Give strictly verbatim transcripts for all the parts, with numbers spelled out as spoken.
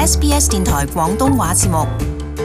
S B S 電台廣東話節目。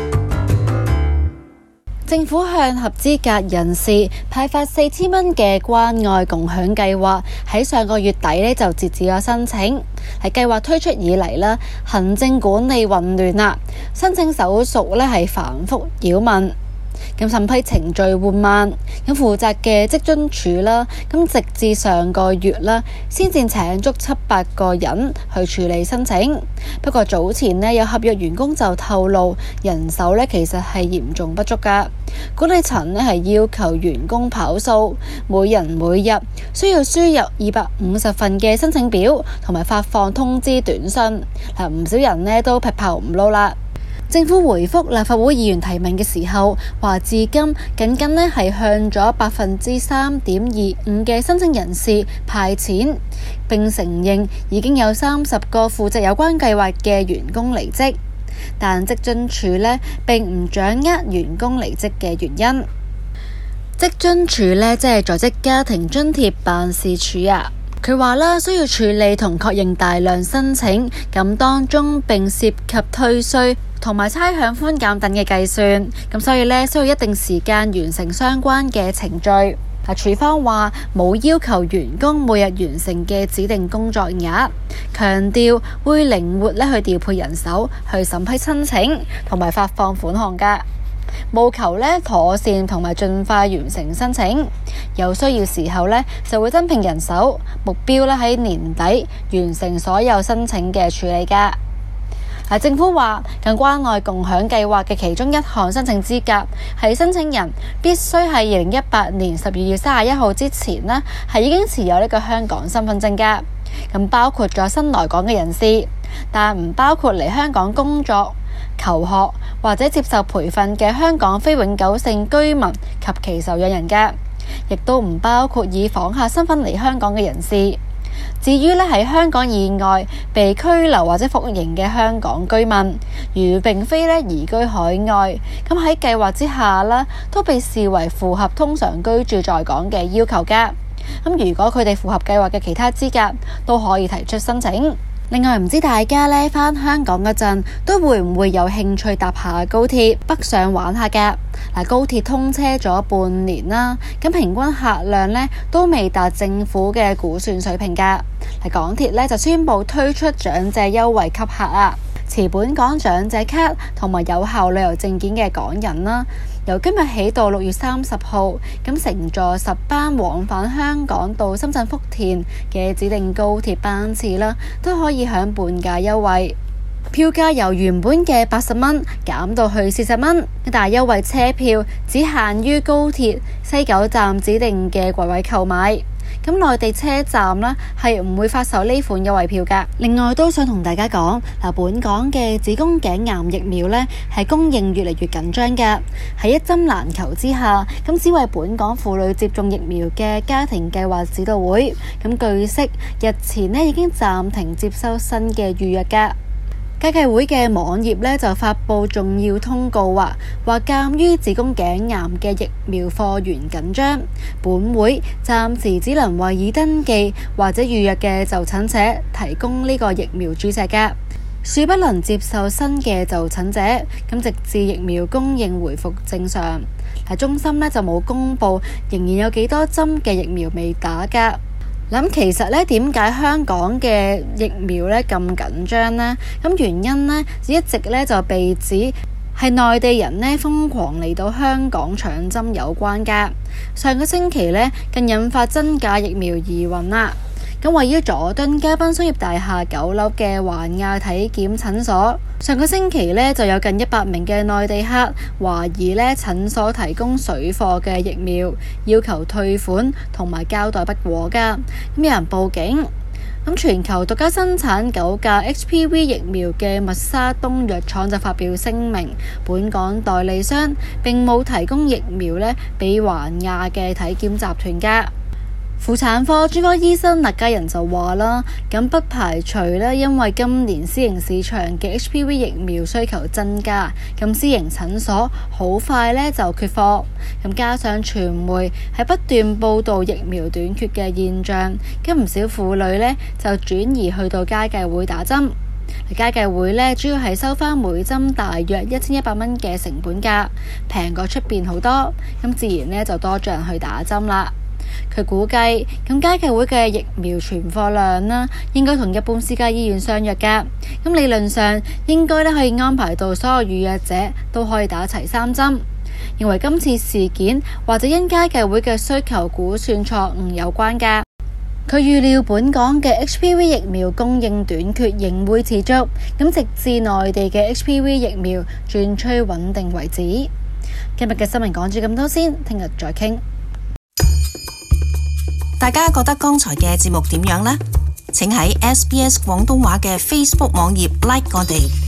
政府向合資格人士派發四千蚊嘅關愛共享計劃，喺上個月底呢就截止咗申請。喺計劃推出以嚟啦，行政管理混亂啦，申請手續呢係繁複擾民。咁審批程序緩慢，咁負責嘅職津處啦，咁直至上個月啦，先至請足七八個人去處理申請。不過早前呢，有合約員工就透露，人手呢其實係嚴重不足㗎。管理層呢係要求員工跑數，每人每日需要輸入二百五十份嘅申請表，同埋發放通知短信。嗱，唔少人呢都劈炮唔撈啦。政府回覆立法會議員提問嘅時候，話至今僅僅呢係向咗百分之三點二五嘅申請人士派錢，並承認已經有三十個負責有關計劃嘅員工離職，但職津處呢並唔掌握員工離職嘅原因。職津處呢即係在職家庭津貼辦事處啊。佢話啦，需要處理同確認大量申請，咁當中並涉及退稅同埋差餉寬減等嘅計算，咁所以呢，需要一定時間完成相關嘅程序。啊，處方話冇要求員工每日完成嘅指定工作額，強調會靈活咧去調配人手去審批申請同埋發放款項㗎。務求咧妥善同埋盡快完成申請，有需要時候咧就會增聘人手，目標咧喺年底完成所有申請嘅處理㗎。政府話，近關愛共享計劃嘅其中一項申請資格係申請人必須喺二零一八年十二月三十一號之前呢係已經持有呢個香港身份證㗎。咁包括咗新來港嘅人士，但唔包括嚟香港工作、求學或者接受培訓嘅香港非永久性居民及其受養人嘅，亦都唔包括以訪客身份嚟香港嘅人士。至於咧喺香港以外被拘留或者服刑嘅香港居民，如並非咧移居海外，咁喺計劃之下咧都被視為符合通常居住在港嘅要求㗎。咁如果佢哋符合計劃嘅其他資格，都可以提出申請。另外，唔知大家呢返香港嗰陣都會唔會有興趣搭下高鐵北上玩下㗎？嗱，高鐵通車咗半年啦，咁平均客量呢都未達政府嘅估算水平㗎。嗱，港鐵呢就宣布推出長者優惠給客啊，持本港長者卡同埋有效旅遊證件嘅港人啦，由今日起到六月三十號，咁乘坐十班往返香港到深圳福田嘅指定高鐵班次啦，都可以享半價優惠。票價由原本嘅八十蚊減到去四十蚊，但係優惠車票只限於高鐵西九站指定嘅櫃位購買。咁內地車站呢係唔會發售呢款優惠票㗎。另外都想同大家講，嗱，本港嘅子宮頸癌疫苗呢係供應越嚟越緊張㗎。喺一針難求之下，咁只為本港婦女接種疫苗嘅家庭計劃指導會，咁據悉日前呢已經暫停接收新嘅預約㗎。家計會嘅網頁呢就發布重要通告，話話鑑於子宮頸癌嘅疫苗貨源緊張，本會暫時只能為已登記或者預約嘅就診者提供呢個疫苗注射㗎，恕不能接受新嘅就診者。咁直至疫苗供應回復正常。喺中心呢就冇公布仍然有幾多針嘅疫苗未打㗎。咁其實咧，點解香港嘅疫苗咧咁緊張呢？咁原因呢，一直咧就被指係內地人咧瘋狂嚟到香港搶針有關㗎。上個星期咧，更引發真假疫苗疑雲啦。咁位於佐敦嘉賓商業大廈九樓嘅環亞體檢診所，上個星期呢就有近一百名嘅內地客懷疑呢診所提供水貨嘅疫苗，要求退款同埋交代不果㗎。咁有人報警。咁全球獨家生產九價 H P V 疫苗嘅默沙東藥廠就發表聲明，本港代理商並冇提供疫苗呢俾環亞嘅體檢集團㗎。婦產科專科醫生勒家仁就話啦，咁不排除呢，因為今年私營市場嘅 H P V 疫苗需求增加，咁私營診所好快呢就缺貨，咁加上傳媒係不斷報導疫苗短缺嘅現象，咁唔少婦女呢就轉移去到家計會打針。 家計會呢主要係收返每針大約一千一百蚊嘅成本價，平過出邊好多，咁自然呢就多咗人去打針啦。佢估計咁家計會嘅疫苗存貨量啦，應該同一般私家醫院相若㗎。咁理論上應該咧可以安排到所有預約者都可以打齊三針。認為今次事件或者因家計會嘅需求估算錯誤有關㗎。佢預料本港嘅 H P V 疫苗供應短缺仍會持續，咁直至內地嘅 H P V 疫苗轉趨穩定為止。今日嘅新聞講住咁多先，聽日再傾。 大家覺得剛才嘅節目點樣呢？請喺 S B S 廣東話嘅 Facebook 網頁 like 我哋。